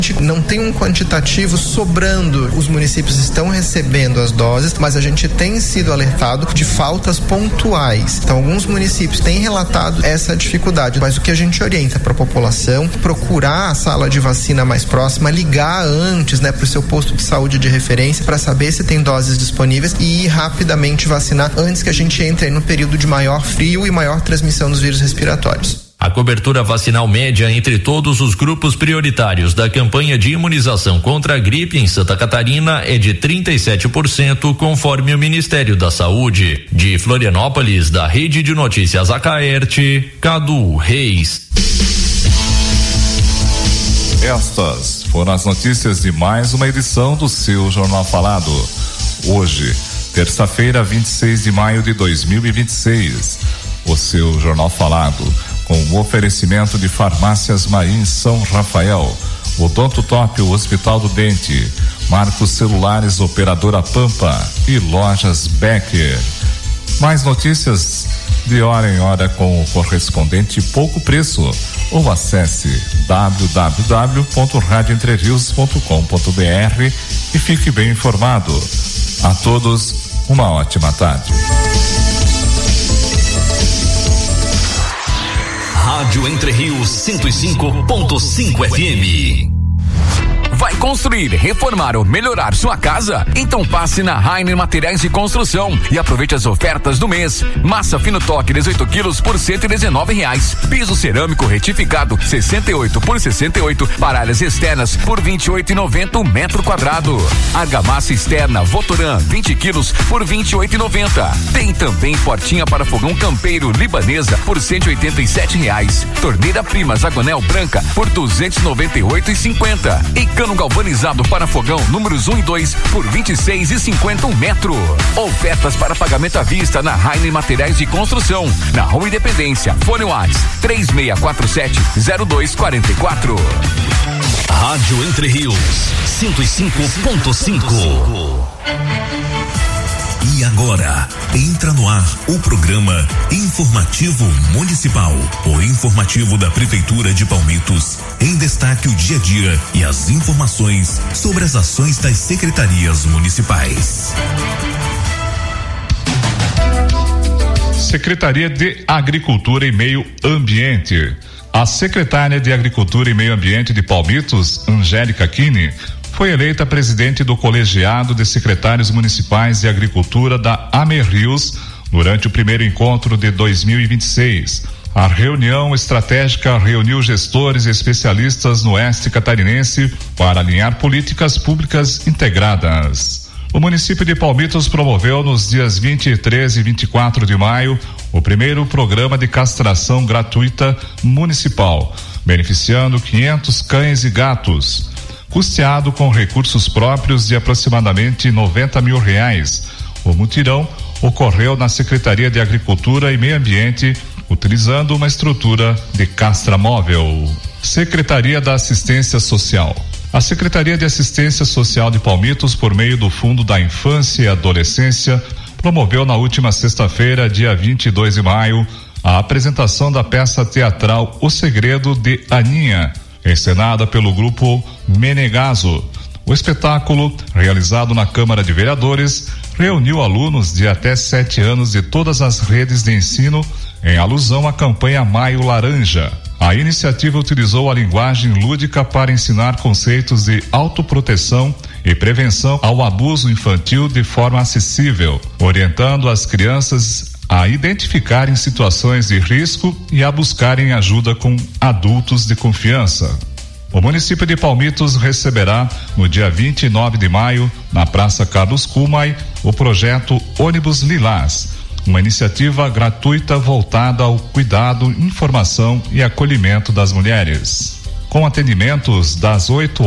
Não tem um quantitativo sobrando. Os municípios estão recebendo as doses, mas a gente tem sido alertado de faltas pontuais. Então, alguns municípios têm relatado essa dificuldade, mas o que a gente orienta para a população, procurar a sala de vacina mais próxima, ligar antes, para o seu posto de saúde de referência para saber se tem doses disponíveis e ir rapidamente vacinar antes que a gente entre aí no período de maior frio e maior transmissão dos vírus respiratórios. A cobertura vacinal média entre todos os grupos prioritários da campanha de imunização contra a gripe em Santa Catarina é de 37%, conforme o Ministério da Saúde. De Florianópolis, da Rede de Notícias Acaerte, Cadu Reis. Estas foram as notícias de mais uma edição do seu Jornal Falado. Hoje, terça-feira, 26 de maio de 2026. O seu Jornal Falado, com o oferecimento de Farmácias Marins São Rafael, Odonto Top, o Hospital do Dente, Marcos Celulares, Operadora Pampa e Lojas Becker. Mais notícias de hora em hora com o correspondente Pouco Preço, ou acesse www.radioentrerios.com.br e fique bem informado. A todos, uma ótima tarde. Rádio Entre Rios 105.5 FM. Vai construir, reformar ou melhorar sua casa? Então passe na Rainer Materiais de Construção e aproveite as ofertas do mês. Massa fino toque 18 quilos por R$119. Piso cerâmico retificado 68 por 68 para áreas externas por R$28,90 metro quadrado. Argamassa externa Votoran 20 quilos por R$28,90. Tem também portinha para fogão campeiro libanesa por R$187. Torneira Prima Zagonel branca por R$298,50. E cano galvanizado para fogão números 1 e 2 por R$26,50 metro. Ofertas para pagamento à vista na Rainer Materiais de Construção, na Rua Independência. Fone WhatsApp 3647-0244. Rádio Entre Rios 105.5. E agora, entra no ar o programa Informativo Municipal, o informativo da Prefeitura de Palmitos, em destaque o dia a dia e as informações sobre as ações das secretarias municipais. Secretaria de Agricultura e Meio Ambiente. A secretária de Agricultura e Meio Ambiente de Palmitos, Angélica Kini, foi eleita presidente do Colegiado de Secretários Municipais de Agricultura da Amerrios durante o primeiro encontro de 2026. A reunião estratégica reuniu gestores e especialistas no oeste catarinense para alinhar políticas públicas integradas. O município de Palmitos promoveu nos dias 23 e 24 de maio o primeiro programa de castração gratuita municipal, beneficiando 500 cães e gatos. Custeado com recursos próprios de aproximadamente R$90 mil. O mutirão ocorreu na Secretaria de Agricultura e Meio Ambiente, utilizando uma estrutura de castra móvel. Secretaria da Assistência Social. A Secretaria de Assistência Social de Palmitos, por meio do Fundo da Infância e Adolescência, promoveu na última sexta-feira, dia 22 de maio, a apresentação da peça teatral O Segredo de Aninha, encenada pelo grupo Menegaso. O espetáculo, realizado na Câmara de Vereadores, reuniu alunos de até 7 anos de todas as redes de ensino em alusão à campanha Maio Laranja. A iniciativa utilizou a linguagem lúdica para ensinar conceitos de autoproteção e prevenção ao abuso infantil de forma acessível, orientando as crianças a identificarem situações de risco e a buscarem ajuda com adultos de confiança. O município de Palmitos receberá, no dia 29 de maio, na Praça Carlos Kumai, o projeto Ônibus Lilás, uma iniciativa gratuita voltada ao cuidado, informação e acolhimento das mulheres, com atendimentos das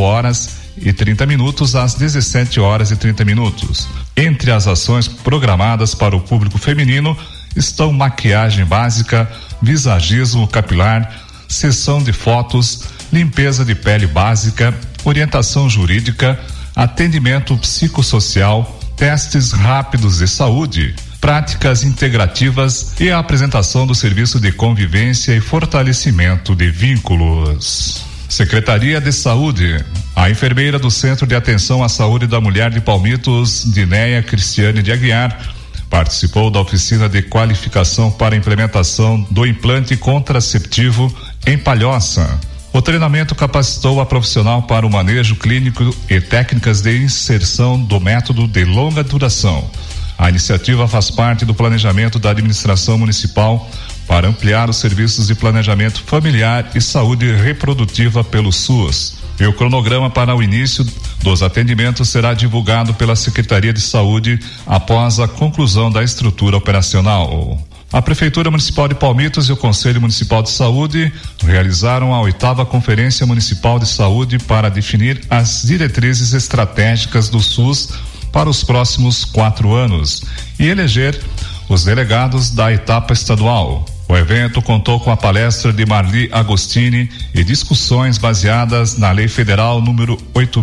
8h30 às 17h30. Entre as ações programadas para o público feminino estão maquiagem básica, visagismo capilar, sessão de fotos, limpeza de pele básica, orientação jurídica, atendimento psicossocial, testes rápidos de saúde, práticas integrativas e a apresentação do serviço de convivência e fortalecimento de vínculos. Secretaria de Saúde. A enfermeira do Centro de Atenção à Saúde da Mulher de Palmitos, Dinéia Cristiane de Aguiar, participou da oficina de qualificação para a implementação do implante contraceptivo em Palhoça. O treinamento capacitou a profissional para o manejo clínico e técnicas de inserção do método de longa duração. A iniciativa faz parte do planejamento da administração municipal para ampliar os serviços de planejamento familiar e saúde reprodutiva pelo SUS. E o cronograma para o início dos atendimentos será divulgado pela Secretaria de Saúde após a conclusão da estrutura operacional. A Prefeitura Municipal de Palmitos e o Conselho Municipal de Saúde realizaram a 8ª Conferência Municipal de Saúde para definir as diretrizes estratégicas do SUS para os próximos 4 anos e eleger os delegados da etapa estadual. O evento contou com a palestra de Marli Agostini e discussões baseadas na Lei Federal número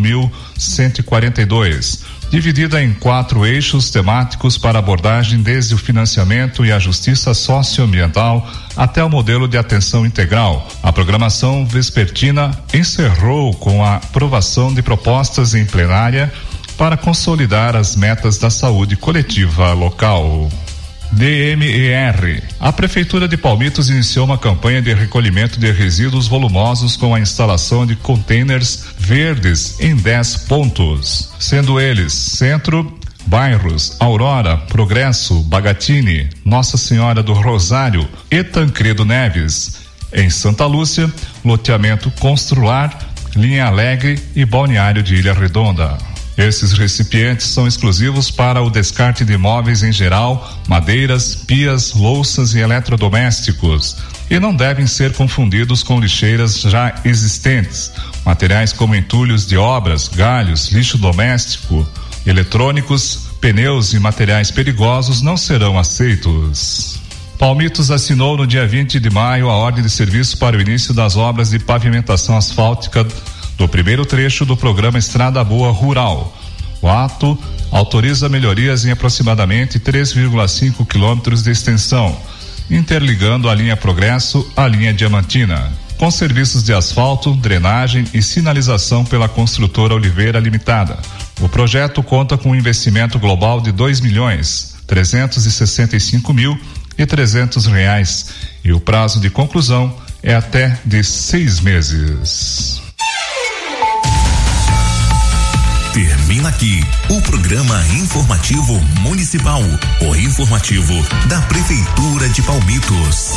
8.142, dividida em 4 eixos temáticos para abordagem desde o financiamento e a justiça socioambiental até o modelo de atenção integral. A programação vespertina encerrou com a aprovação de propostas em plenária para consolidar as metas da saúde coletiva local. DMER. A Prefeitura de Palmitos iniciou uma campanha de recolhimento de resíduos volumosos com a instalação de containers verdes em 10 pontos, sendo eles Centro, bairros Aurora, Progresso, Bagatini, Nossa Senhora do Rosário e Tancredo Neves. Em Santa Lúcia, loteamento Constrular, Linha Alegre e Balneário de Ilha Redonda. Esses recipientes são exclusivos para o descarte de móveis em geral, madeiras, pias, louças e eletrodomésticos, e não devem ser confundidos com lixeiras já existentes. Materiais como entulhos de obras, galhos, lixo doméstico, eletrônicos, pneus e materiais perigosos não serão aceitos. Palmitos assinou no dia 20 de maio a ordem de serviço para o início das obras de pavimentação asfáltica do primeiro trecho do programa Estrada Boa Rural. O ato autoriza melhorias em aproximadamente 3,5 quilômetros de extensão, interligando a linha Progresso à linha Diamantina, com serviços de asfalto, drenagem e sinalização pela construtora Oliveira Limitada. O projeto conta com um investimento global de R$2.365.300 e o prazo de conclusão é até de 6 meses. Termina aqui o programa informativo municipal, o informativo da Prefeitura de Palmitos.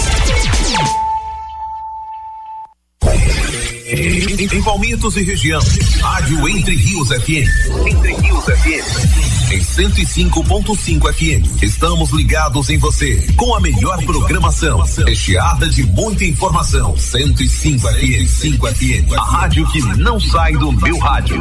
Em Palmitos e região, Rádio Entre Rios FM. Entre Rios FM. Em 105.5 FM. Estamos ligados em você, com a melhor programação, recheada de muita informação. 105 FM. 5 FM. A rádio que não sai do meu rádio.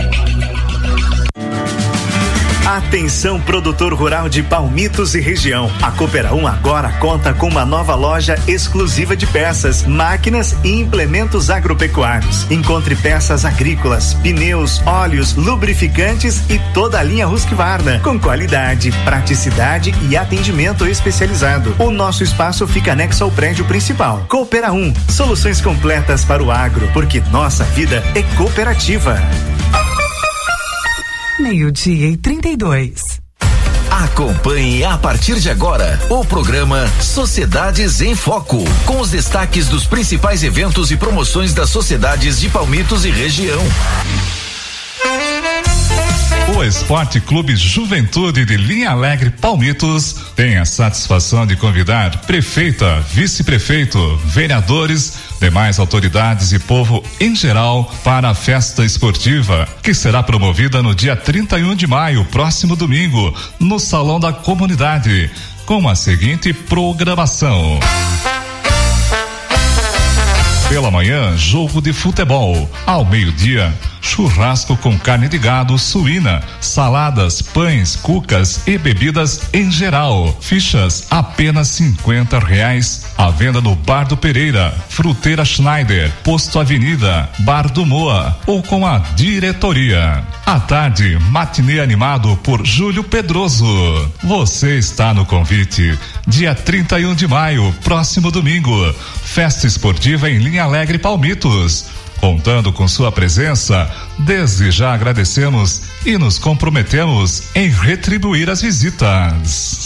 Atenção, produtor rural de Palmitos e região. A Coopera 1 agora conta com uma nova loja exclusiva de peças, máquinas e implementos agropecuários. Encontre peças agrícolas, pneus, óleos, lubrificantes e toda a linha Husqvarna, com qualidade, praticidade e atendimento especializado. O nosso espaço fica anexo ao prédio principal. Coopera 1, soluções completas para o agro, porque nossa vida é cooperativa. 12:32. Acompanhe a partir de agora o programa Sociedades em Foco, com os destaques dos principais eventos e promoções das sociedades de Palmitos e região. O Esporte Clube Juventude de Linha Alegre Palmitos tem a satisfação de convidar prefeita, vice-prefeito, vereadores, demais autoridades e povo em geral para a festa esportiva, que será promovida no dia 31 de maio, próximo domingo, no Salão da Comunidade, com a seguinte programação. Pela manhã, jogo de futebol. Ao meio-dia, churrasco com carne de gado, suína, saladas, pães, cucas e bebidas em geral. Fichas apenas R$50. À venda no Bar do Pereira, Fruteira Schneider, Posto Avenida, Bar do Moa ou com a diretoria. À tarde, matinê animado por Júlio Pedroso. Você está no convite. Dia 31 de maio, próximo domingo. Festa esportiva em Linha Alegre Palmitos. Contando com sua presença, desde já agradecemos e nos comprometemos em retribuir as visitas.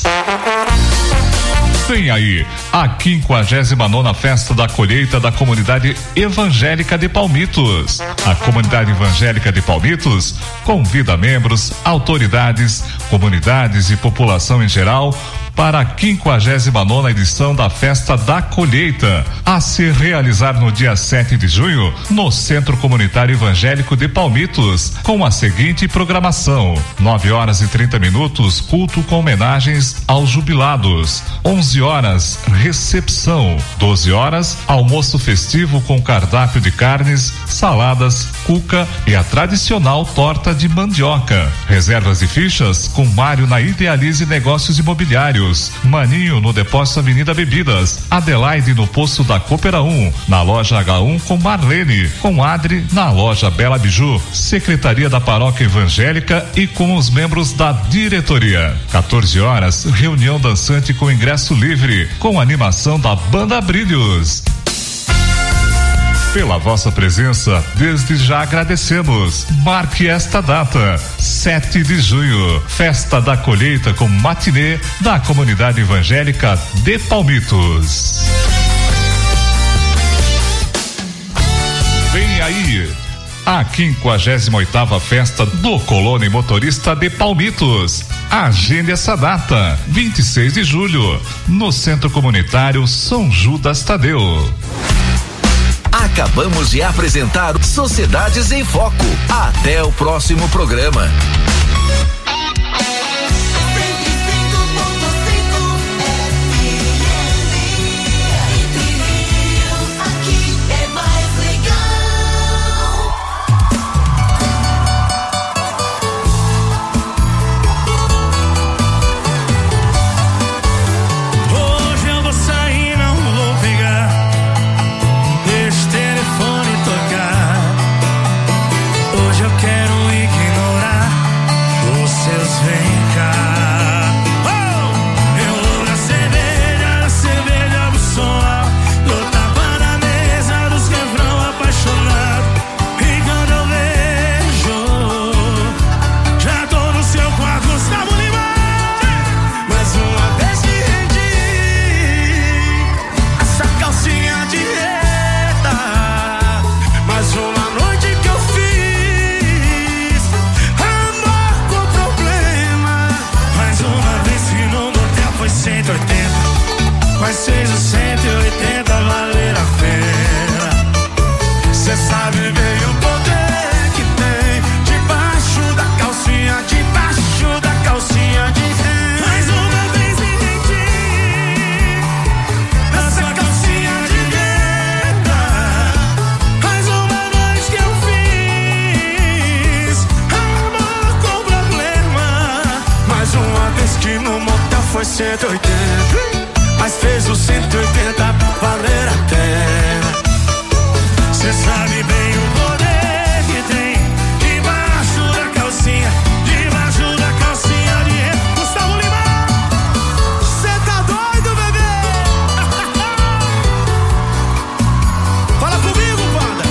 Vem aí a 59ª Festa da Colheita da Comunidade Evangélica de Palmitos. A Comunidade Evangélica de Palmitos convida membros, autoridades, comunidades e população em geral para a 59ª edição da Festa da Colheita, a se realizar no dia 7 de junho, no Centro Comunitário Evangélico de Palmitos, com a seguinte programação: 9h30, culto com homenagens aos jubilados. 11h, recepção. 12h, almoço festivo com cardápio de carnes, saladas, cuca e a tradicional torta de mandioca. Reservas e fichas com Mário na Idealize Negócios Imobiliários, Maninho no Depósito Avenida Bebidas, Adelaide no Posto da Coopera 1, na loja H1 com Marlene, com Adri na loja Bela Biju, Secretaria da Paróquia Evangélica e com os membros da diretoria. 14h, reunião dançante com ingresso livre, com animação da Banda Brilhos. Pela vossa presença, desde já agradecemos. Marque esta data, 7 de junho, Festa da Colheita com matinê da Comunidade Evangélica de Palmitos. Vem aí a 58ª Festa do Colono e Motorista de Palmitos. Agende essa data, 26 de julho, no Centro Comunitário São Judas Tadeu. Acabamos de apresentar Sociedades em Foco. Até o próximo programa. Mas fez o 180 valer a pena. Cê sabe bem o poder que tem debaixo da calcinha de mais uma vez entendi essa calcinha de venda. Mais uma noite que eu fiz amor com problema. Mais uma vez que no motel foi 180. Mas fez o 180 valer a pena. Cê sabe bem o poder que tem debaixo da calcinha de Gustavo Lima. Cê tá doido, bebê? Fala comigo, banda.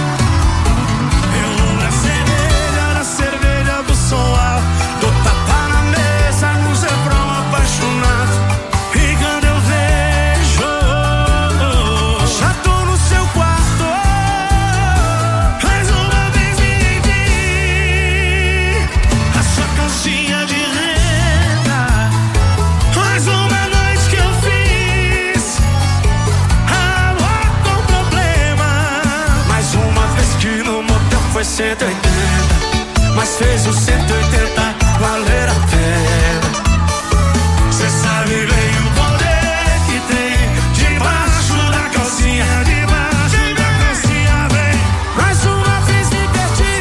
Eu na cerveja do som alto, dou tapa na mesa, no refrão apaixonado. Foi 180, mas fez o 180 valer a pena. Cê sabe bem o poder que tem debaixo da calcinha, vem. Mais uma vez me perdi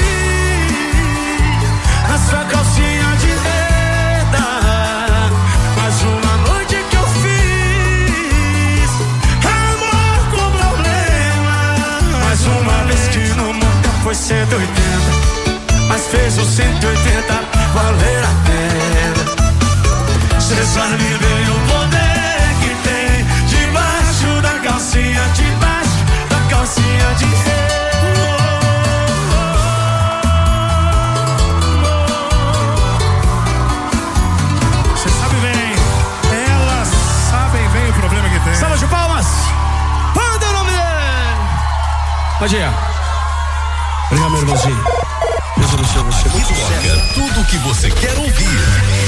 na sua calcinha de renda. Mais uma noite que eu fiz amor com problema. Mais uma vez que no foi 180, mas fez o 180 valer a pena. Cê sabe bem o poder que tem debaixo da calcinha de DJ. Deus abençoe você. Muito sucesso. Tudo o que você quer ouvir.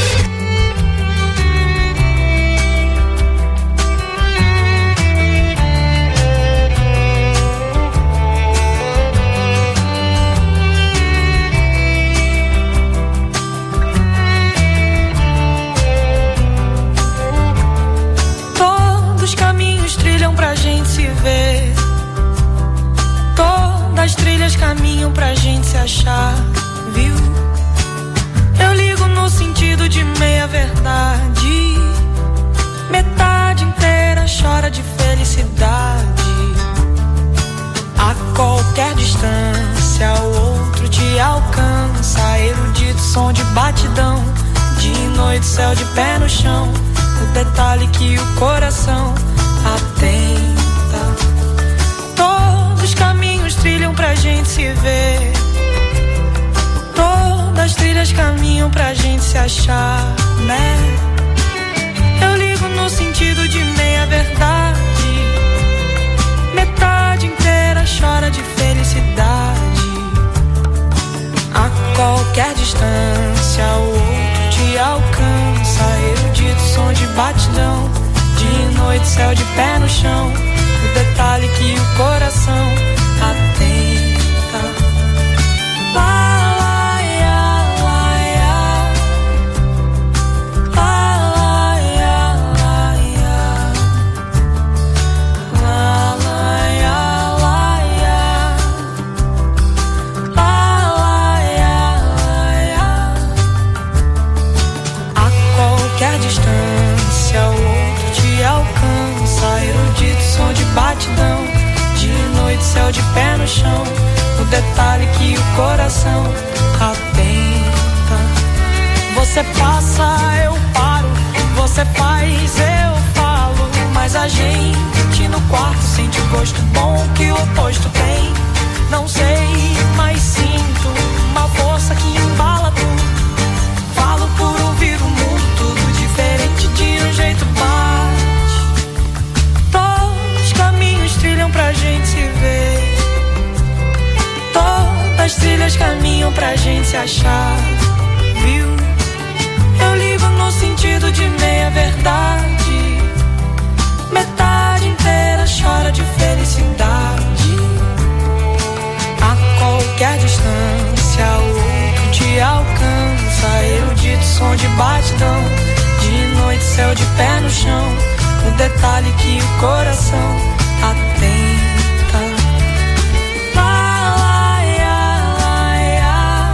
Pra gente se ver, todas as trilhas caminham pra gente se achar, viu? Eu ligo no sentido de meia verdade, metade inteira chora de felicidade. A qualquer distância o outro te alcança, erudito som de batidão, de noite céu de pé no chão, o detalhe que o coração atenta. Todos os caminhos trilham pra gente se ver, todas as trilhas caminham pra gente se achar, né? Eu ligo no sentido de meia verdade, metade inteira chora de felicidade. A qualquer distância o outro te alcança, erudito som de batidão, de noite, céu de pé no chão, o detalhe que o coração atenta. Lá, lá, ia, lá, ia. Lá, lá, ia, lá, ia. Lá, lá, ia, lá, ia. Lá, lá, ia, lá, ia. A qualquer distância o outro te alcança, erudito som de batidão, de noite céu de pé no chão, o detalhe que o coração atenta. Você passa, eu paro, você faz, eu falo, mas a gente no quarto sente o gosto bom que o oposto tem. Não sei, mas sinto uma força que embala tudo. Falo por ouvir o mundo, tudo diferente de um jeito bate. Todos os caminhos trilham pra gente se ver, todas as trilhas caminham pra gente se achar, viu? Eu ligo no sentido de meia verdade, metade inteira chora de felicidade. A qualquer distância o outro te alcança, erudito som de batidão, de noite céu de pé no chão, o detalhe que o coração atenta. Lá, lá, ia, lá, ia.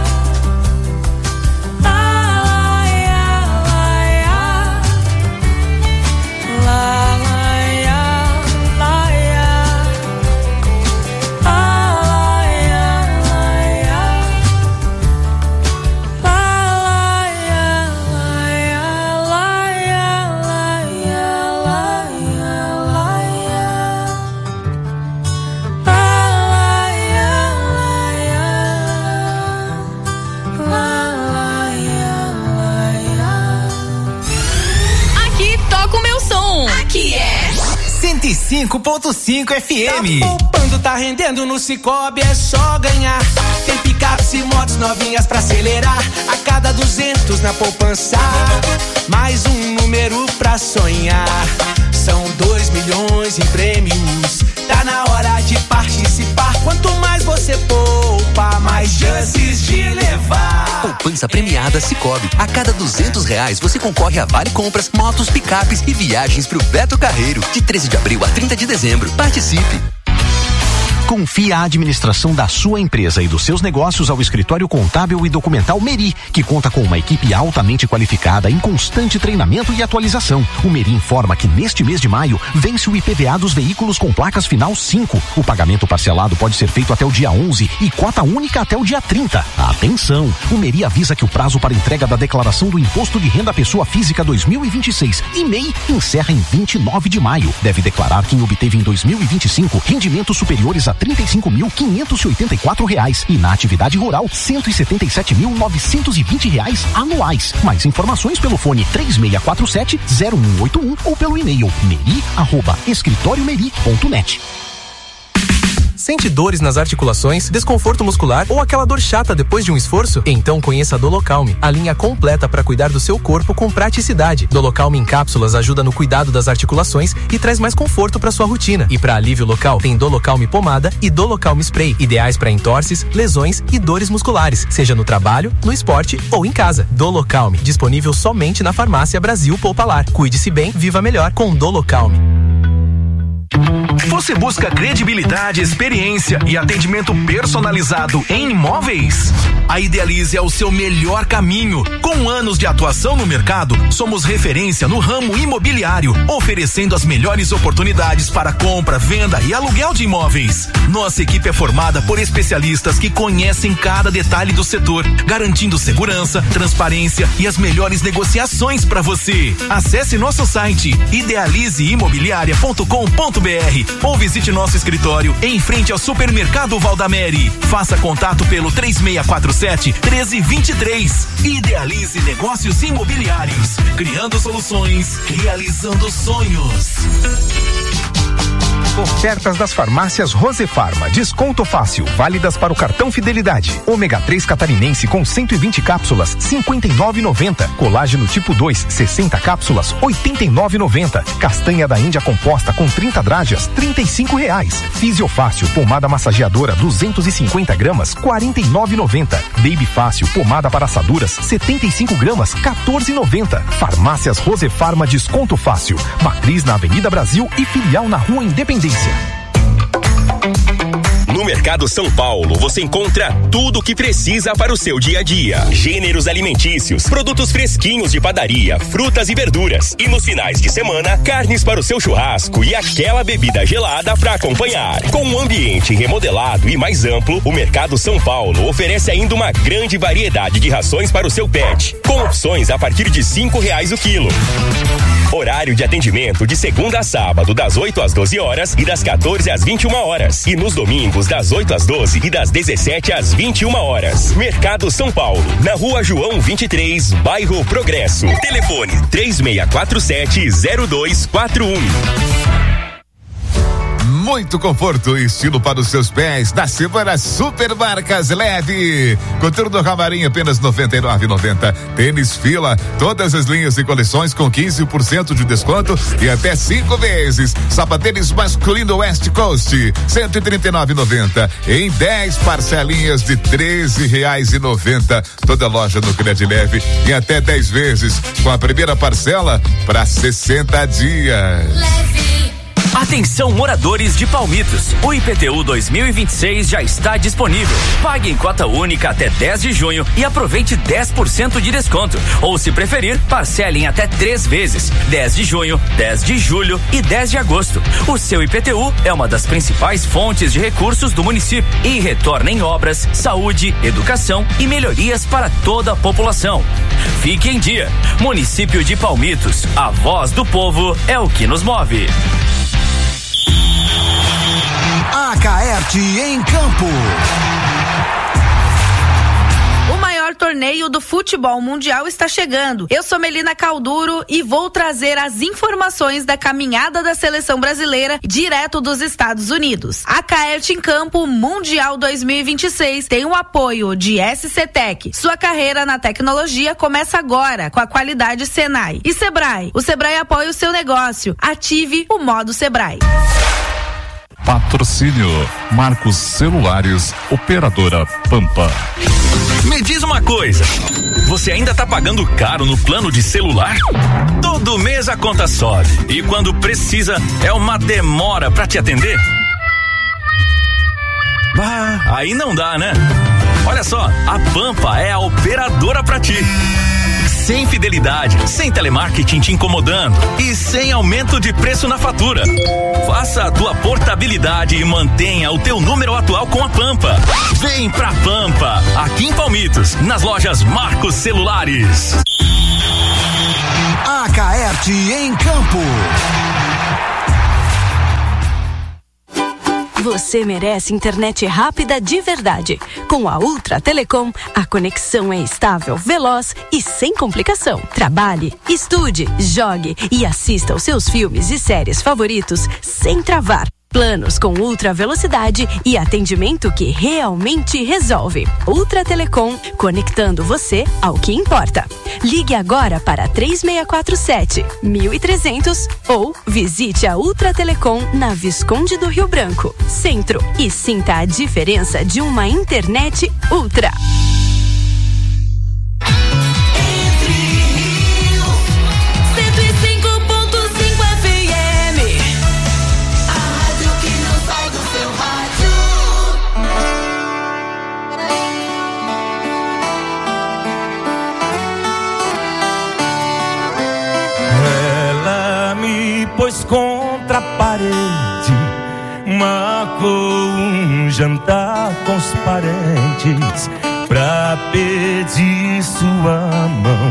Lá, lá, ia, lá, ia. Lá, lá, ia, lá, ia. Lá, lá, ia, lá, ia. Lá, lá, ia, lá, ia. Lá, ia, lá, ia, lá, ia, lá, ia. Aqui toca o meu som. Aqui é 105.5 FM. Tá poupando, tá rendendo no Cicobi, é só ganhar. Tem picapes e motos novinhas pra acelerar. A cada 200 na poupança, mais um número pra sonhar. São 2 milhões em prêmios. Tá na hora de participar. Quanto mais você poupa, mais chances de levar. Poupança premiada Cicobi. A cada R$200 você concorre a vale compras, motos, picapes e viagens pro Beto Carreiro. De 13 de abril a 30 de dezembro. Participe! Confie a administração da sua empresa e dos seus negócios ao Escritório Contábil e Documental Meri, que conta com uma equipe altamente qualificada em constante treinamento e atualização. O Meri informa que neste mês de maio vence o IPVA dos veículos com placas final 5. O pagamento parcelado pode ser feito até o dia 11 e cota única até o dia 30. Atenção! O Meri avisa que o prazo para entrega da declaração do Imposto de Renda Pessoa Física 2026 e MEI encerra em 29 de maio. Deve declarar quem obteve em 2025 rendimentos superiores a R$35.584 e na atividade rural R$177.920 anuais. Mais informações pelo fone 3647-0181 ou pelo e-mail meri@escritoriomeri.net. Sente dores nas articulações, desconforto muscular ou aquela dor chata depois de um esforço? Então conheça a Dolocalme, a linha completa para cuidar do seu corpo com praticidade. Dolocalme em cápsulas ajuda no cuidado das articulações e traz mais conforto para sua rotina. E para alívio local, tem Dolocalme pomada e Dolocalme spray, ideais para entorses, lesões e dores musculares, seja no trabalho, no esporte ou em casa. Dolocalme, disponível somente na Farmácia Brasil Poupalar. Cuide-se bem, viva melhor com Dolocalme. Você busca credibilidade, experiência e atendimento personalizado em imóveis? A Idealize é o seu melhor caminho. Com anos de atuação no mercado, somos referência no ramo imobiliário, oferecendo as melhores oportunidades para compra, venda e aluguel de imóveis. Nossa equipe é formada por especialistas que conhecem cada detalhe do setor, garantindo segurança, transparência e as melhores negociações para você. Acesse nosso site idealizeimobiliaria.com.br ou visite nosso escritório em frente ao Supermercado Valdamere. Faça contato pelo 3647-1323. Idealize Negócios Imobiliários, criando soluções, realizando sonhos. Ofertas das farmácias Rosefarma, desconto fácil, válidas para o cartão Fidelidade. Ômega 3 catarinense com 120 cápsulas, R$ 59,90. Colágeno tipo 2, 60 cápsulas, R$ 89,90. Castanha da Índia composta com 30 drágeas, R$ 35,00. Fisiofácil, pomada massageadora, 250 gramas, R$ 49,90. Baby Fácil, pomada para assaduras, 75 gramas, R$ 14,90. Farmácias Rosefarma, desconto fácil. Matriz na Avenida Brasil e filial na Rua Independência. No Mercado São Paulo, você encontra tudo o que precisa para o seu dia a dia. Gêneros alimentícios, produtos fresquinhos de padaria, frutas e verduras. E nos finais de semana, carnes para o seu churrasco e aquela bebida gelada para acompanhar. Com um ambiente remodelado e mais amplo, o Mercado São Paulo oferece ainda uma grande variedade de rações para o seu pet, com opções a partir de R$5 o quilo. Horário de atendimento de segunda a sábado, das 8 às 12 horas e das 14 às 21 horas. E nos domingos, das 8 às 12 e das 17 às 21 horas. Mercado São Paulo, na Rua João 23, bairro Progresso. Telefone 3647-0241. Muito conforto e estilo para os seus pés na semana Super Marcas Leve. Coturno Camarim apenas R$ 99,90. Tênis Fila, todas as linhas e coleções com 15% de desconto e até 5 vezes. Sapatênis masculino West Coast, R$ 139,90 em 10 parcelinhas de R$ 13,90. Toda loja no Crédito Leve em até 10 vezes, com a primeira parcela para 60 dias. Leve. Atenção, moradores de Palmitos, o IPTU 2026 já está disponível. Pague em cota única até 10 de junho e aproveite 10% de desconto. Ou, se preferir, parcele em até 3 vezes, 10 de junho, 10 de julho e 10 de agosto. O seu IPTU é uma das principais fontes de recursos do município e retorna em obras, saúde, educação e melhorias para toda a população. Fique em dia. Município de Palmitos, a voz do povo é o que nos move. Acaerte em campo. O maior torneio do futebol mundial está chegando. Eu sou Melina Calduro e vou trazer as informações da caminhada da seleção brasileira direto dos Estados Unidos. A Acaerte em Campo Mundial 2026 tem o apoio de SCTech. Sua carreira na tecnologia começa agora com a qualidade Senai. E Sebrae. O Sebrae apoia o seu negócio. Ative o modo Sebrae. Patrocínio Marcos Celulares, operadora Pampa. Me diz uma coisa, você ainda tá pagando caro no plano de celular? Todo mês a conta sobe e quando precisa é uma demora pra te atender? Bah, aí não dá, né? Olha só, a Pampa é a operadora pra ti. Sem fidelidade, sem telemarketing te incomodando e sem aumento de preço na fatura. Faça a tua portabilidade e mantenha o teu número atual com a Pampa. Vem pra Pampa, aqui em Palmitos, nas lojas Marcos Celulares. Acaerte em Campo. Você merece internet rápida de verdade. Com a Ultra Telecom, a conexão é estável, veloz e sem complicação. Trabalhe, estude, jogue e assista aos seus filmes e séries favoritos sem travar. Planos com ultra velocidade e atendimento que realmente resolve. Ultra Telecom, conectando você ao que importa. Ligue agora para 3647-1300 ou visite a Ultra Telecom na Visconde do Rio Branco, Centro, e sinta a diferença de uma internet ultra. Pôs contra a parede, marcou um jantar com os parentes pra pedir sua mão.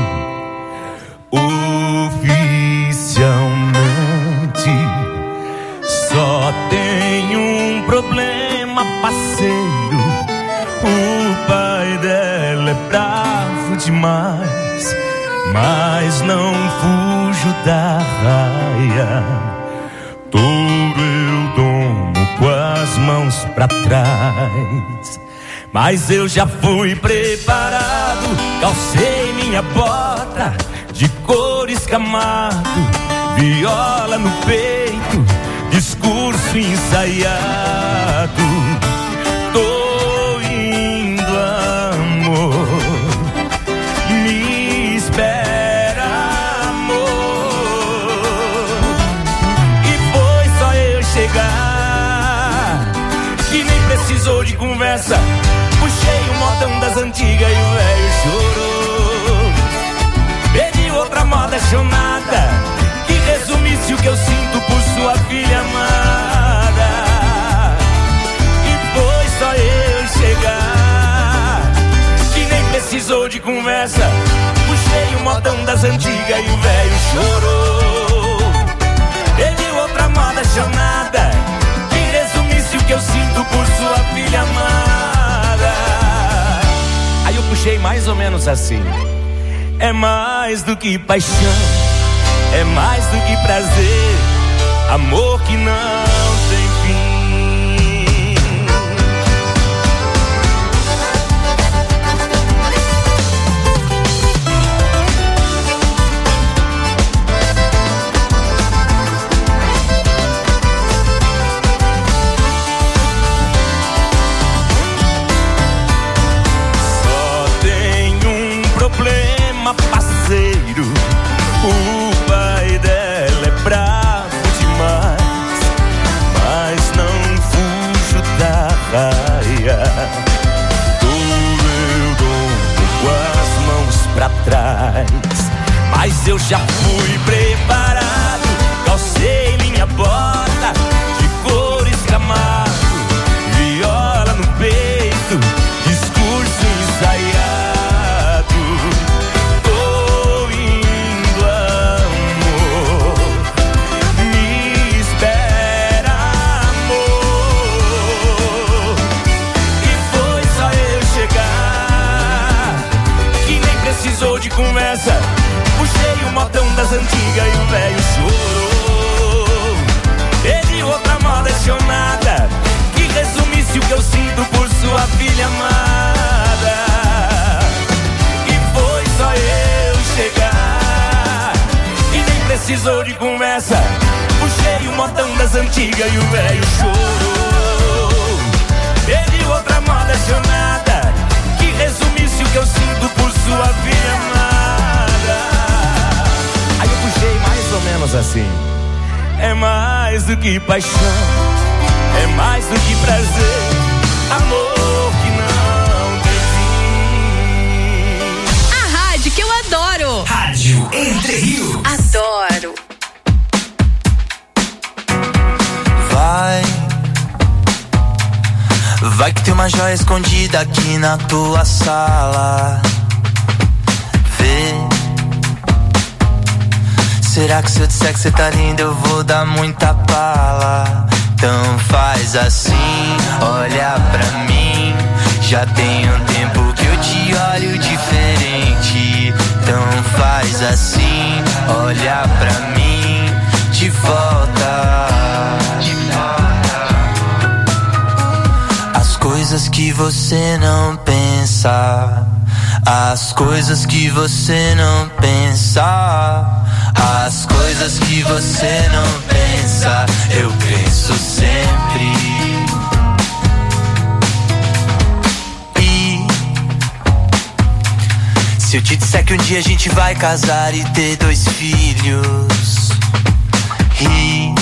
Oficialmente só tem um problema, parceiro. O pai dela é bravo demais, mas não fujo da raia. Touro eu domo com as mãos pra trás. Mas eu já fui preparado, calcei minha bota de couro escamado, viola no peito, discurso ensaiado. Tô indo, amor, me espera, amor. E foi só eu chegar que nem precisou de conversa. Puxei o modão das antigas e o velho chorou. Pedi outra moda chonada que resumisse o que eu sinto por sua filha amada. E foi só eu chegar que nem precisou de conversa. Puxei o modão das antigas e o velho chorou. Pedi outra moda chonada que resumisse o que eu sinto por sua filha amada. Aí eu puxei mais ou menos assim: é mais do que paixão, é mais do que prazer, amor que não tem fim. Parceiro, o pai dela é bravo demais, mas não fujo da raia. Eu dou com as mãos pra trás. Mas eu já fui preparado, calcei minha bota de couro escamado, viola no peito, discurso ensaiado. Precisou de conversa, puxei o modão das antigas e o velho chorou. Pedi outra moda chonada que resumisse o que eu sinto por sua filha amada. E foi só eu chegar e nem precisou de conversa. Puxei o modão das antigas e o velho chorou. Pedi outra moda chonada que resumisse o que eu sinto por sua filha amada. Aí eu puxei mais ou menos assim: é mais do que paixão, é mais do que prazer, amor que não tem fim. A rádio que eu adoro. Rádio Entre Rios. Adoro. Vai que tem uma joia escondida aqui na tua sala. Vê. Será que se eu disser que você tá linda eu vou dar muita pala? Então faz assim, olha pra mim. Já tem um tempo que eu te olho diferente. Então faz assim, olha pra mim. De volta, de volta. você não pensa, as coisas que você não pensa, as coisas que você não pensa, eu penso sempre. E se eu te disser que um dia a gente vai casar e ter 2 filhos, e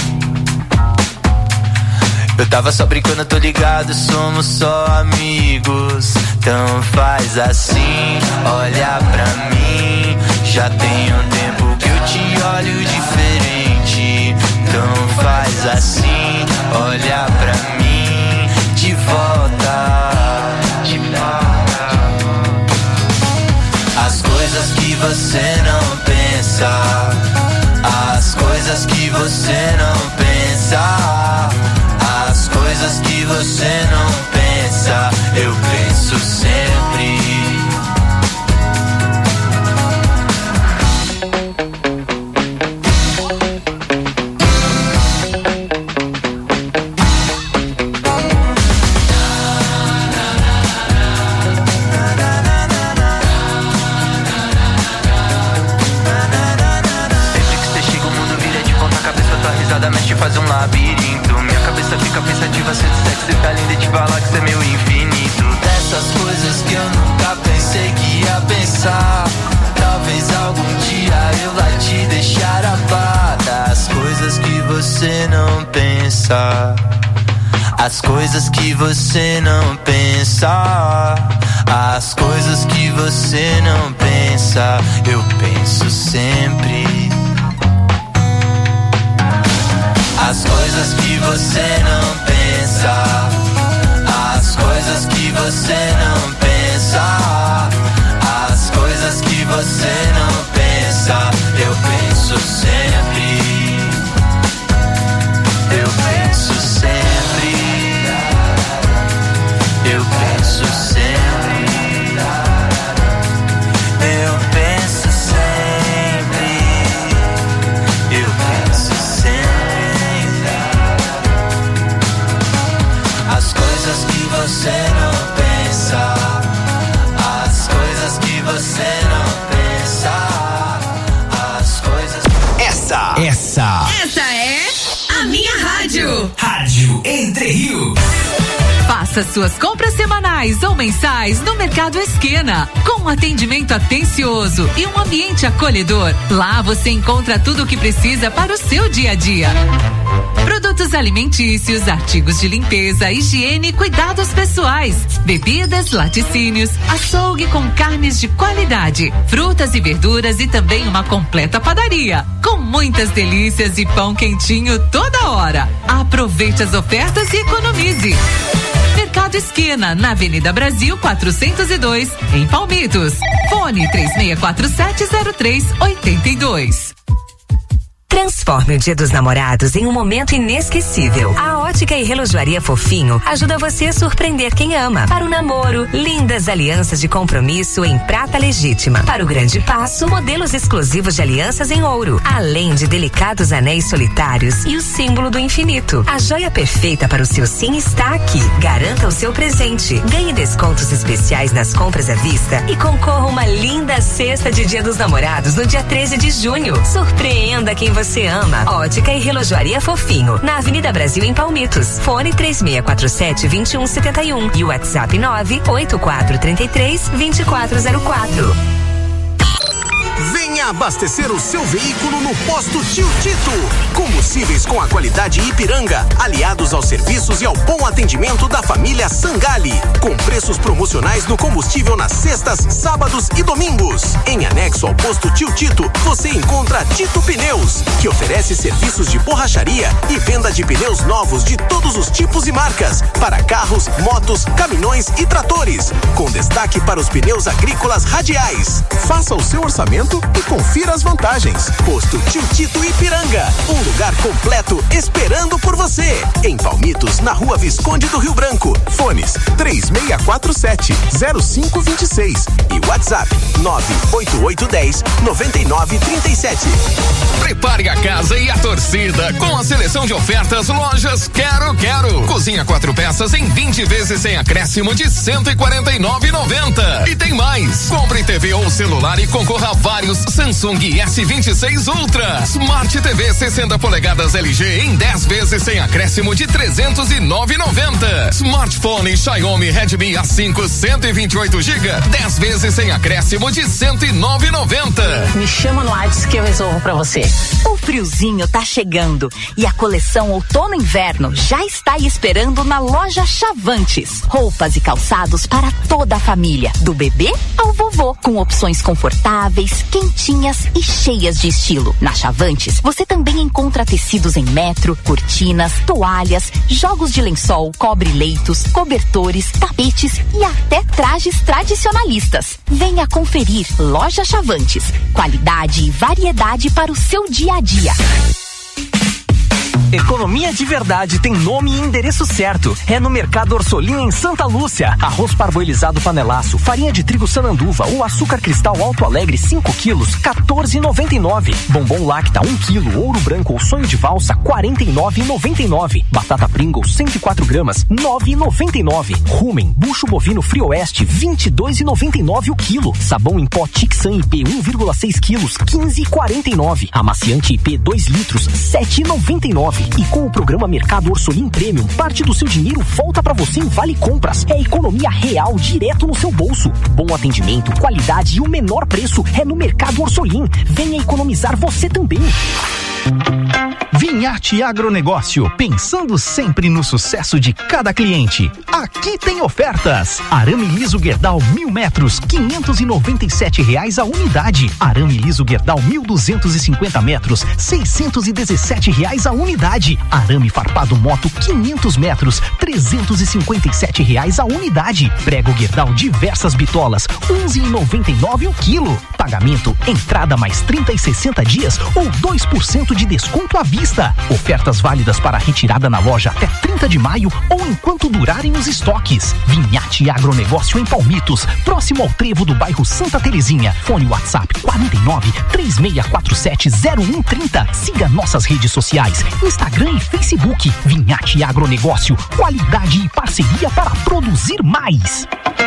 eu tava só brincando, tô ligado, somos só amigos. Então faz assim, olha pra mim. Já tem um tempo que eu te olho diferente. Então faz assim, olha pra mim. De volta, de volta. As coisas que você não pensa, as coisas que você não pensa, as coisas que você não pensa, eu penso sempre. Sempre que você chega o mundo vira de ponta cabeça, tua risada mexe, faz um labirinto. Minha cabeça fica pensativa, você de sexo, tá linda, e te falar que você é meu infinito. Dessas coisas que eu nunca pensei que ia pensar, talvez algum dia eu lá te deixar amada. As coisas que você não pensa, as coisas que você não pensa, as coisas que você não pensa, eu penso sempre. As coisas que você não pensa, as coisas que você não pensa, as coisas que você não pensa, eu penso sempre. Eu penso sempre. Eu penso sempre. Eu penso sempre. Eu penso sempre. As coisas que você não pensa, as coisas que você não pensa, as coisas. Essa é a minha rádio. Rádio Entre Rios. Faça suas compras semanais ou mensais no Mercado Esquina, com um atendimento atencioso e um ambiente acolhedor. Lá você encontra tudo o que precisa para o seu dia a dia. Produtos alimentícios, artigos de limpeza, higiene e cuidados pessoais, bebidas, laticínios, açougue com carnes de qualidade, frutas e verduras e também uma completa padaria, com muitas delícias e pão quentinho toda hora. Aproveite as ofertas e economize. Mercado Esquina, na Avenida Brasil 402, em Palmitos. Fone 36470382. Transforme o Dia dos Namorados em um momento inesquecível. A Ótica e Relojoaria Fofinho ajuda você a surpreender quem ama. Para o namoro, lindas alianças de compromisso em prata legítima. Para o grande passo, modelos exclusivos de alianças em ouro. Além de delicados anéis solitários e o símbolo do infinito. A joia perfeita para o seu sim está aqui. Garanta o seu presente. Ganhe descontos especiais nas compras à vista e concorra a uma linda cesta de Dia dos Namorados no dia 13 de junho. Surpreenda quem você ama. Ótica e Relojoaria Fofinho, na Avenida Brasil em Palmitos. Fone 3647-2171 e o WhatsApp 98433-2404. Venha abastecer o seu veículo no Posto Tio Tito. Combustíveis com a qualidade Ipiranga, aliados aos serviços e ao bom atendimento da família Sangali. Com preços promocionais no combustível nas sextas, sábados e domingos. Em anexo ao Posto Tio Tito, você encontra Tito Pneus, que oferece serviços de borracharia e venda de pneus novos de todos os tipos e marcas, para carros, motos, caminhões e tratores, com destaque para os pneus agrícolas radiais. Faça o seu orçamento estacionamento e confira as vantagens. Posto Tio Tito Ipiranga, um lugar completo esperando por você. Em Palmitos, na Rua Visconde do Rio Branco. Fones 3647-0526 e WhatsApp 98810-9937. Prepare a casa e a torcida com a seleção de ofertas Lojas Quero Quero. Cozinha 4 peças em 20 vezes sem acréscimo de R$149,90. E tem mais. Compre TV ou celular e concorra a vários Samsung S26 Ultra. Smart TV 60 polegadas LG em 10 vezes sem acréscimo de R$309,90. Smartphone Xiaomi Redmi A5 128 GB, 10 vezes sem acréscimo de R$109,90. Me chama no WhatsApp que eu resolvo pra você. O friozinho tá chegando e a coleção Outono Inverno já está aí esperando na loja Chavantes. Roupas e calçados para toda a família, do bebê ao vovô, com opções confortáveis, quentinhas e cheias de estilo. Na Chavantes, você também encontra tecidos em metro, cortinas, toalhas, jogos de lençol, cobre-leitos, cobertores, tapetes e até trajes tradicionalistas. Venha conferir Loja Chavantes. Qualidade e variedade para o seu dia a dia. Economia de verdade tem nome e endereço certo. É no Mercado Orsolim em Santa Lúcia. Arroz parboilizado panelaço, farinha de trigo Sananduva ou açúcar cristal Alto Alegre 5 quilos, R$14,99. Bombom Lacta 1 quilo, ouro branco ou sonho de valsa, R$49,99. Batata Pringles 104 gramas, R$9,99. Rumen, bucho bovino Frio Oeste, R$22,99 o quilo. Sabão em pó Tixan IP 1,6 quilos, R$15,49. Amaciante IP 2 litros, R$7,99. E com o programa Mercado Orsolim Premium, parte do seu dinheiro volta pra você em Vale Compras. É economia real direto no seu bolso. Bom atendimento, qualidade e o menor preço é no Mercado Orsolim. Venha economizar você também. Vinhate Agronegócio, pensando sempre no sucesso de cada cliente. Aqui tem ofertas. Arame liso Gerdau 1000 metros, R$597 a unidade. Arame liso Gerdau 1250 metros, R$617 a unidade. Arame farpado moto 500 metros, R$357 a unidade. Prego Gerdau diversas bitolas, R$11,99 o quilo. Pagamento, entrada mais 30 e 60 dias ou 2% de desconto à vista. Ofertas válidas para retirada na loja até 30 de maio ou enquanto durarem os estoques. Vinhate Agronegócio em Palmitos, próximo ao trevo do bairro Santa Terezinha. Fone WhatsApp 49-3647-0130. Siga nossas redes sociais, Instagram e Facebook. Vinhate Agronegócio, qualidade e parceria para produzir mais.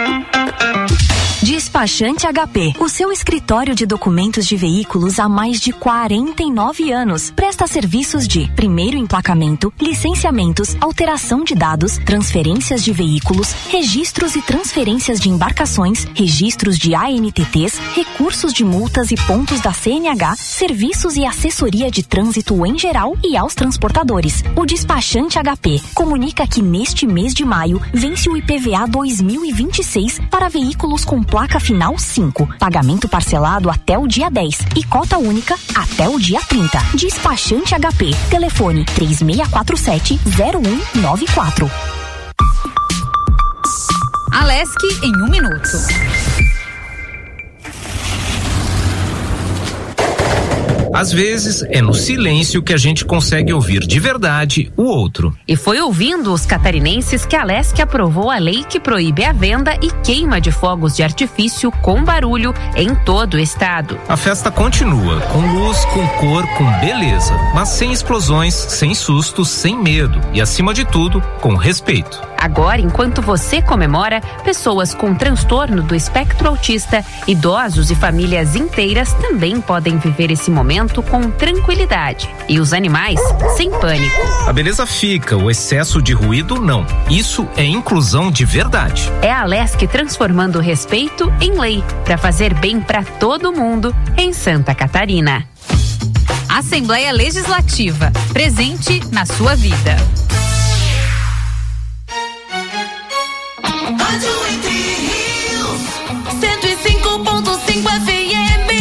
Despachante HP, o seu escritório de documentos de veículos há mais de 49 anos. Presta serviços de primeiro emplacamento, licenciamentos, alteração de dados, transferências de veículos, registros e transferências de embarcações, registros de ANTTs, recursos de multas e pontos da CNH, serviços e assessoria de trânsito em geral e aos transportadores. O Despachante HP comunica que neste mês de maio vence o IPVA 2026 para veículos com placa final 5. Pagamento parcelado até o dia 10 e cota única até o dia 30. Despachante HP. Telefone 3647-0194. Alesc em 1 minuto. Às vezes, é no silêncio que a gente consegue ouvir de verdade o outro. E foi ouvindo os catarinenses que a Alesc aprovou a lei que proíbe a venda e queima de fogos de artifício com barulho em todo o estado. A festa continua, com luz, com cor, com beleza, mas sem explosões, sem sustos, sem medo e, acima de tudo, com respeito. Agora, enquanto você comemora, pessoas com transtorno do espectro autista, idosos e famílias inteiras também podem viver esse momento com tranquilidade. E os animais sem pânico. A beleza fica, o excesso de ruído não. Isso é inclusão de verdade. É a Alesc transformando o respeito em lei, para fazer bem para todo mundo em Santa Catarina. Assembleia Legislativa, presente na sua vida. Rádio Entre Rios, 105.5 FM.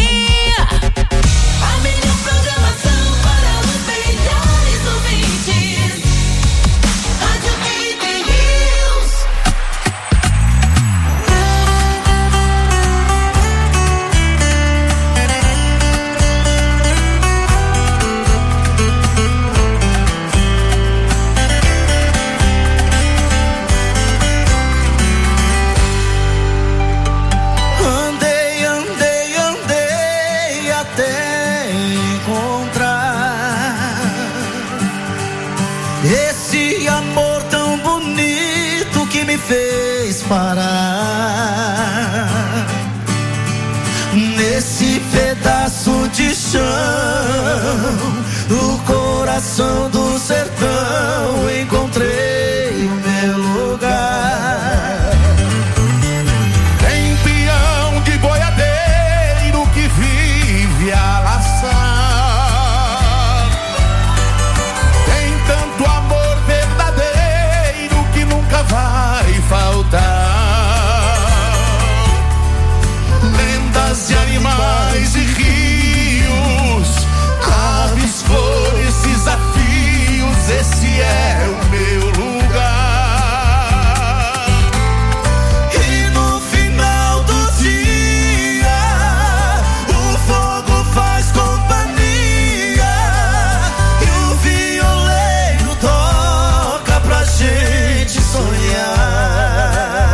A melhor programação para os melhores ouvintes. Rádio Entre Rios. Nesse pedaço de chão, no coração do sertão, encontrei o meu lugar. Tem peão de boiadeiro que vive a laçar. Tem tanto amor verdadeiro que nunca vai faltar. Lendas de animais e rios, aves, flores, desafios, esse é o meu lugar. E no final do dia, o fogo faz companhia e o violeiro toca pra gente sonhar.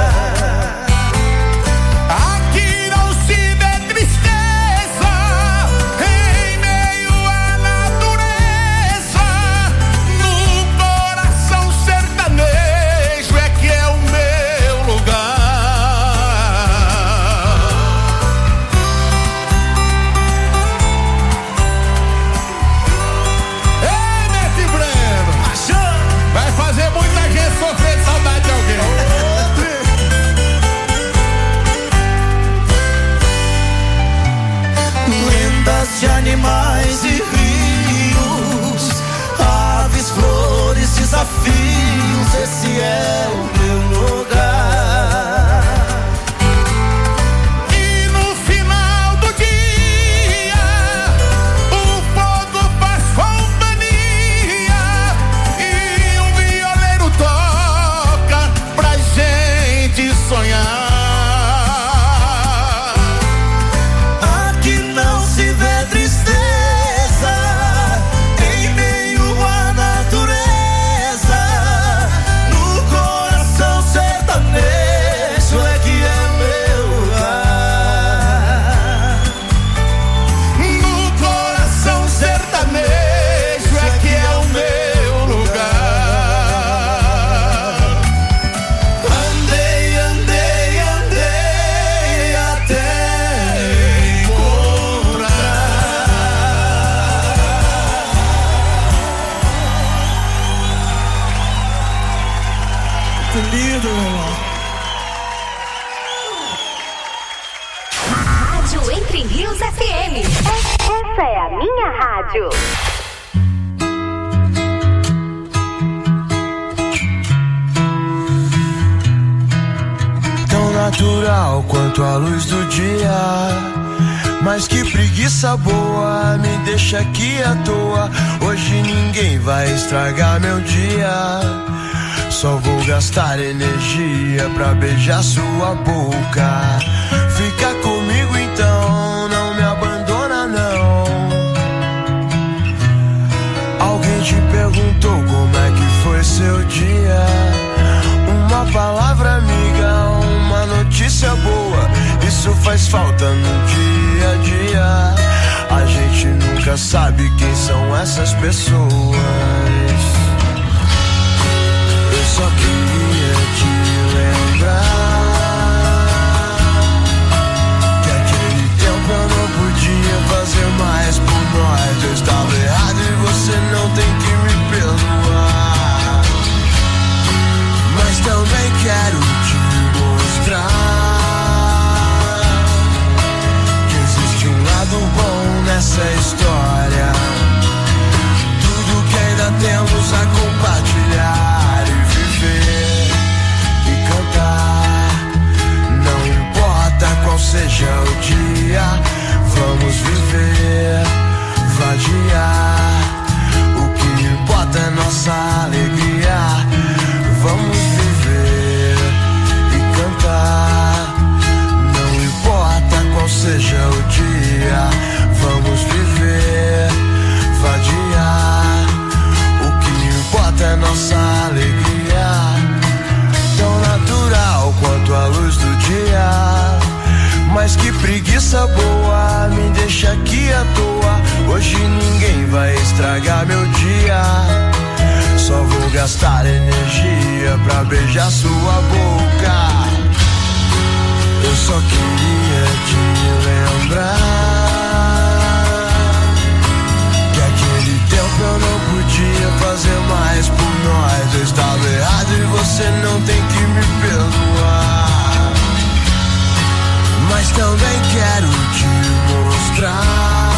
De animais e rios, aves, flores, desafios, esse é o meu lugar. E no final do dia, o fogo faz companhia e um violeiro toca pra gente sonhar. Rádio Entre Rios FM. Essa é a minha rádio. Tão natural quanto a luz do dia, mas que preguiça boa, me deixa aqui à toa. Hoje ninguém vai estragar meu dia, só vou gastar energia pra beijar sua boca. Fica comigo então, não me abandona não. Alguém te perguntou como é que foi seu dia? Uma palavra amiga, uma notícia boa, isso faz falta no dia a dia. A gente nunca sabe quem são essas pessoas. Eu só queria te lembrar que aquele tempo eu não podia fazer mais por nós. Eu estava errado e você não tem que me perdoar, mas também quero te mostrar que existe um lado bom nessa história. Tudo que ainda temos a compartilhar e viver e cantar. Não importa qual seja o dia, vamos viver, vadiar. O que importa é nossa alegria. Vamos viver e cantar. Não importa qual seja o dia, vamos viver, vadiar. O que importa é nossa alegria. Tão natural quanto a luz do dia, mas que preguiça boa, me deixa aqui à toa. Hoje ninguém vai estragar meu dia, só vou gastar energia pra beijar sua boca. Eu só queria te lembrar também quero te mostrar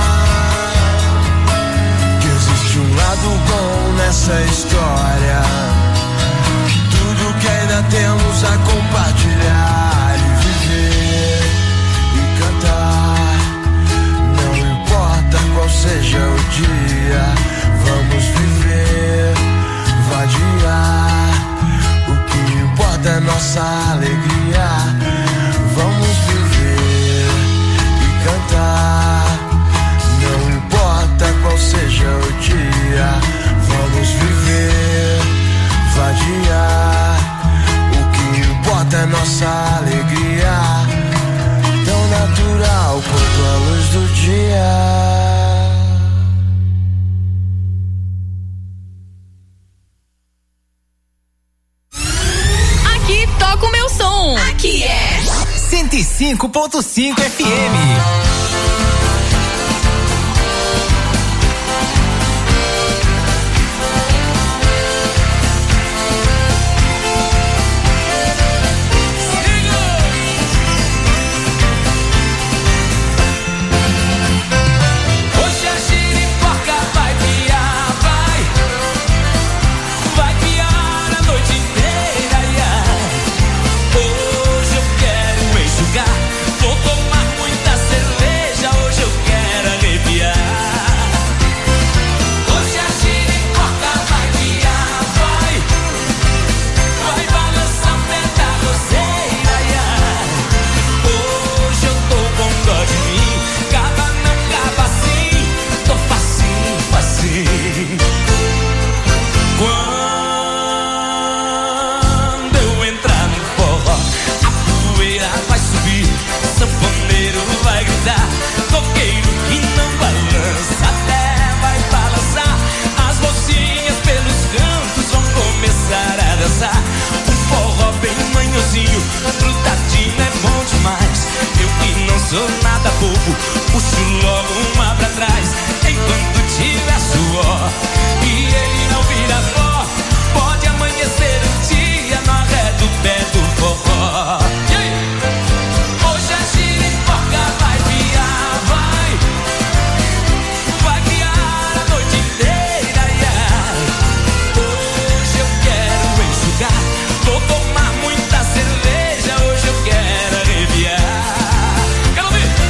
que existe um lado bom nessa história. Tudo que ainda temos a compartilhar e viver e cantar. Não importa qual seja o dia, vamos viver, vadiar. O que importa é nossa alegria. Vamos viver e cantar. Não importa qual seja o dia, vamos viver, vadiar. O que importa é nossa alegria, tão natural quanto a luz do dia. Toca o meu som. Aqui é 105.5 FM. Vou tomar muita cerveja, hoje eu quero Quero ouvir.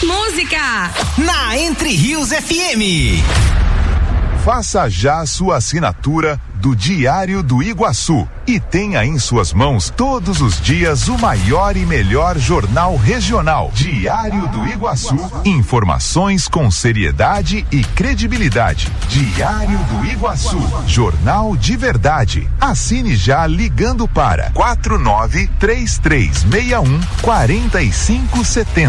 Música na Entre Rios FM. Faça já a sua assinatura do Diário do Iguaçu e tenha em suas mãos todos os dias o maior e melhor jornal regional. Diário do Iguaçu. Informações com seriedade e credibilidade. Diário do Iguaçu. Jornal de verdade. Assine já ligando para 493361-4570.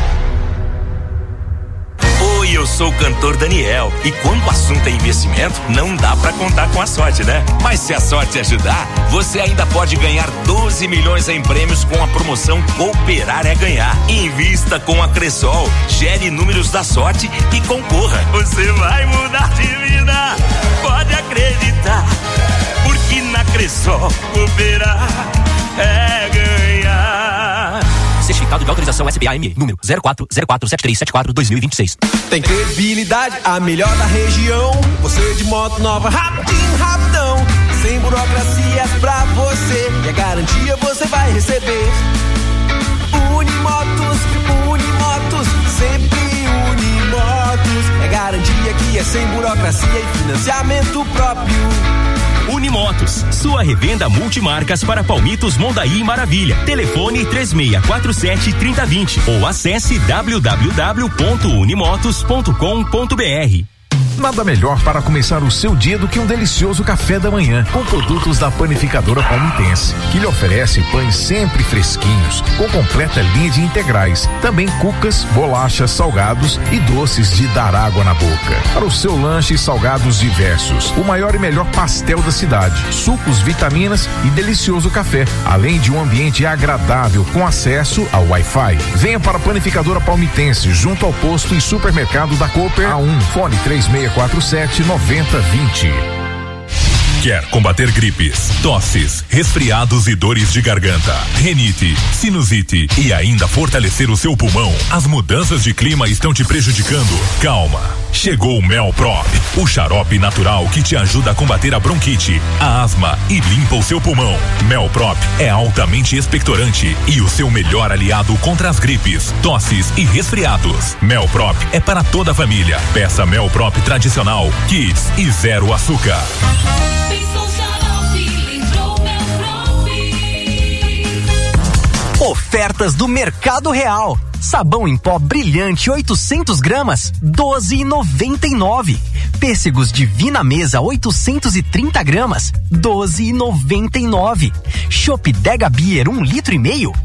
Oi, eu sou o cantor Daniel e quando o assunto é investimento, não dá pra contar com a sorte, né? Mas se a sorte ajudar, você ainda pode ganhar 12 milhões em prêmios com a promoção Cooperar é Ganhar. Invista com a Cressol, gere números da sorte e concorra. Você vai mudar de vida, pode acreditar, porque na Cressol cooperar é ganhar. Certificado de autorização SBAME, número 04047374-2026. Tem credibilidade, a melhor da região. Você de moto nova, rapidinho, rapidão. Sem burocracias pra você. E a garantia você vai receber. Unimotos, sempre Unimotos. É garantia que é sem burocracia e financiamento próprio. Unimotos, sua revenda multimarcas para Palmitos, Mondaí e Maravilha. Telefone 3647-3020 ou acesse www.unimotos.com.br. Nada melhor para começar o seu dia do que um delicioso café da manhã com produtos da Panificadora Palmitense, que lhe oferece pães sempre fresquinhos, com completa linha de integrais, também cucas, bolachas, salgados e doces de dar água na boca. Para o seu lanche, salgados diversos, o maior e melhor pastel da cidade, sucos, vitaminas e delicioso café, além de um ambiente agradável com acesso ao Wi-Fi. Venha para a Panificadora Palmitense, junto ao posto e supermercado da Cooper A1, fone 3647-9020. Quer combater gripes, tosses, resfriados e dores de garganta, rinite, sinusite e ainda fortalecer o seu pulmão? As mudanças de clima estão te prejudicando? Calma! Chegou o Melprop, o xarope natural que te ajuda a combater a bronquite, a asma e limpa o seu pulmão. Melprop é altamente expectorante e o seu melhor aliado contra as gripes, tosses e resfriados. Melprop é para toda a família. Peça Melprop tradicional, Kids e zero açúcar. Ofertas do Mercado Real. Sabão em pó brilhante 800 gramas, 12,99. Pêssegos Divina Mesa 830 gramas, 12,99. Chopp Dega Beer 1,5 litro,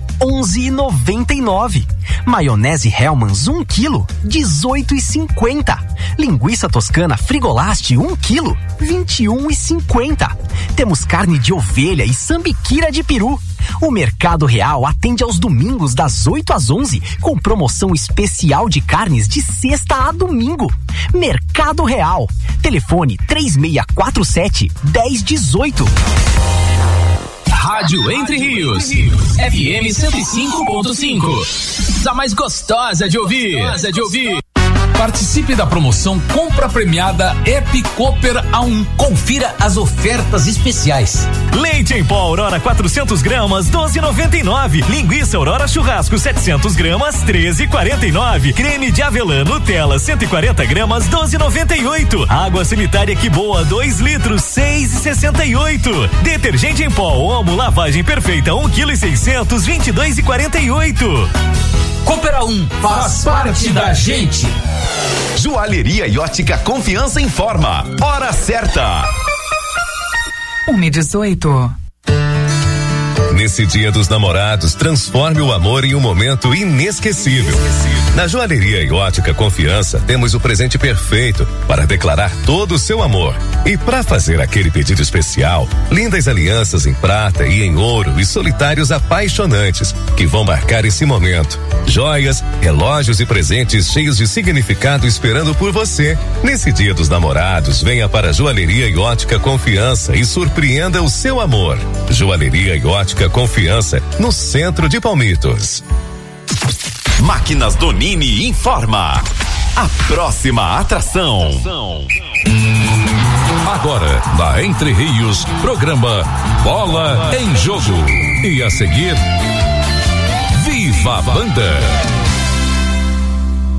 11,99. Maionese Hellmann's 1 quilo, 18,50. Linguiça toscana Frigolast 1 quilo, 21,50. Temos carne de ovelha e sambiquira de peru. O Mercado Real atende aos domingos das 8 às 11 com promoção especial de carnes de sexta a domingo. Mercado Real. Telefone 3647-1018. Rádio Entre Rios, FM 105.5. A mais gostosa de ouvir. Participe da promoção Compra Premiada Ep Cooper A1. Confira as ofertas especiais. Leite em pó Aurora 400 gramas, 12,99. Linguiça Aurora Churrasco 700 gramas, 13,49. Creme de avelã Nutella 140 gramas, 12,98. Água sanitária Que Boa 2 litros, 6,68. Detergente em pó Omo Lavagem Perfeita 1 kg e 600, 22,48. Cooper A1 faz parte da gente. Joalheria e ótica Confiança informa. Hora certa. 1:18. Nesse Dia dos Namorados, transforme o amor em um momento inesquecível. Na Joalheria e Ótica Confiança, temos o presente perfeito para declarar todo o seu amor. E para fazer aquele pedido especial, lindas alianças em prata e em ouro e solitários apaixonantes que vão marcar esse momento. Joias, relógios e presentes cheios de significado esperando por você. Nesse Dia dos Namorados, venha para a Joalheria e Ótica Confiança e surpreenda o seu amor. Joalheria e Ótica Confiança, no centro de Palmitos. Máquinas Donini informa a próxima atração. Agora, na Entre Rios, programa Bola em Jogo. E a seguir, Viva a Banda.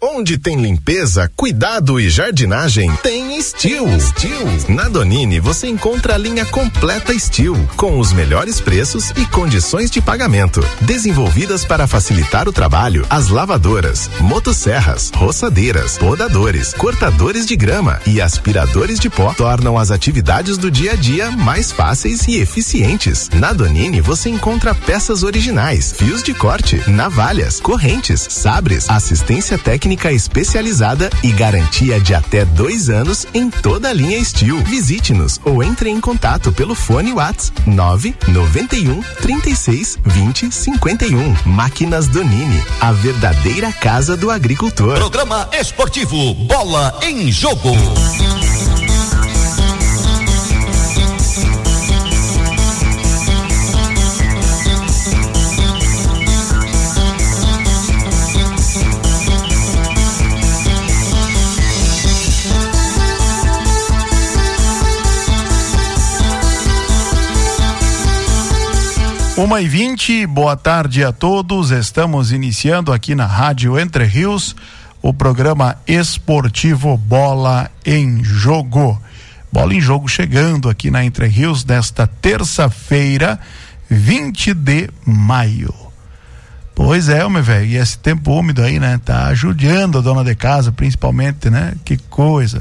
Onde tem limpeza, cuidado e jardinagem, tem Steel. Na Donini você encontra a linha completa Steel, com os melhores preços e condições de pagamento. Desenvolvidas para facilitar o trabalho, as lavadoras, motosserras, roçadeiras, podadores, cortadores de grama e aspiradores de pó tornam as atividades do dia a dia mais fáceis e eficientes. Na Donini você encontra peças originais, fios de corte, navalhas, correntes, sabres, assistência técnica especializada e garantia de até 2 anos em toda a linha Steel. Visite-nos ou entre em contato pelo fone WhatsApp 991 36 20 51. Máquinas Donini, a verdadeira casa do agricultor. Programa esportivo Bola em Jogo. Uma e 20, boa tarde a todos. Estamos iniciando aqui na Rádio Entre Rios o programa esportivo Bola em Jogo. Bola em Jogo chegando aqui na Entre Rios nesta terça-feira, 20 de maio. Pois é, meu velho, e esse tempo úmido aí, né? Tá ajudando a dona de casa, principalmente, né? Que coisa.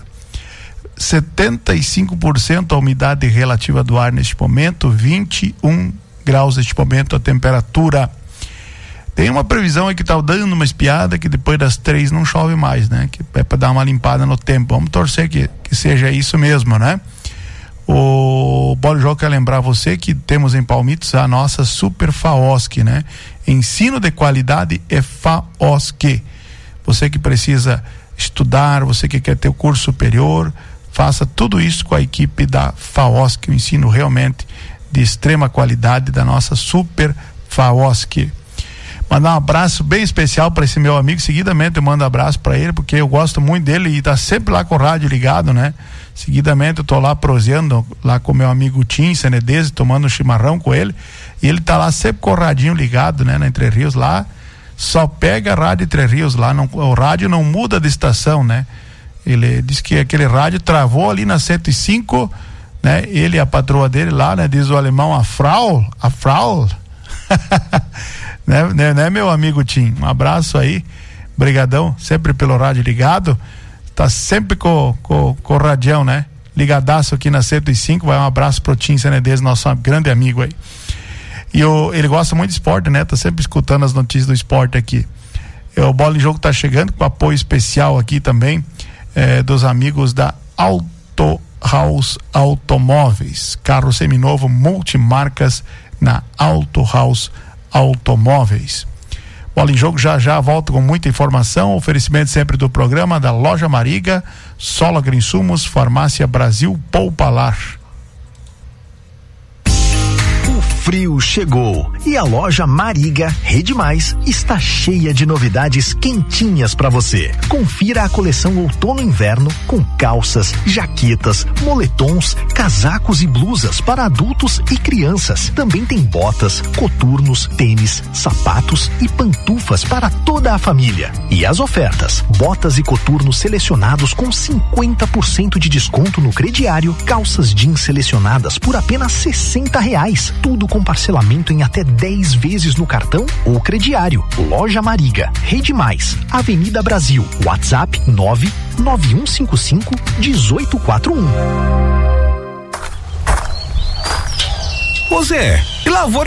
75% a umidade relativa do ar neste momento, 21 graus neste momento a temperatura. Tem uma previsão aí que tá dando uma espiada que depois das 3 não chove mais, né? Que é para dar uma limpada no tempo. Vamos torcer que seja isso mesmo, né? O Bola Jogo quer lembrar você que temos em Palmitos a nossa Super FAOSC, né? Ensino de qualidade é FAOSC. Você que precisa estudar, você que quer ter o curso superior, faça tudo isso com a equipe da FAOSC, o ensino realmente de extrema qualidade da nossa Super FAOSC. Mandar um abraço bem especial para esse meu amigo. Seguidamente eu mando um abraço para ele, porque eu gosto muito dele e tá sempre lá com o rádio ligado, né? Seguidamente eu tô lá proseando lá com meu amigo Tim Senedese, tomando um chimarrão com ele, e ele tá lá sempre com o radinho ligado, né? Na Entre Rios lá, só pega a rádio Entre Rios lá, não, o rádio não muda de estação, né? Ele diz que aquele rádio travou ali na 105, né? Ele e a patroa dele lá, né? Diz o alemão, a Frau, né, meu amigo Tim? Um abraço aí, brigadão, sempre pelo rádio ligado, tá sempre com o radião, né? Ligadaço aqui na 105, vai um abraço pro Tim Senedese, nosso grande amigo aí. E ele gosta muito de esporte, né? Tá sempre escutando as notícias do esporte aqui. O Bola em Jogo tá chegando com apoio especial aqui também, dos amigos da Auto House Automóveis, carro seminovo multimarcas na Auto House Automóveis. Bola em Jogo já volta com muita informação, oferecimento sempre do programa da Loja Mariga, Solo Agroinsumos, Farmácia Brasil, Poupalar. O frio chegou e a loja Mariga Rede Mais está cheia de novidades quentinhas para você. Confira a coleção outono-inverno com calças, jaquetas, moletons, casacos e blusas para adultos e crianças. Também tem botas, coturnos, tênis, sapatos e pantufas para toda a família. E as ofertas: botas e coturnos selecionados com 50% de desconto no crediário, calças jeans selecionadas por apenas R$60. Tudo com parcelamento em até 10 vezes no cartão ou crediário. Loja Mariga, Rede Mais, Avenida Brasil, WhatsApp 99155-1841. Ô Zé, que lavoura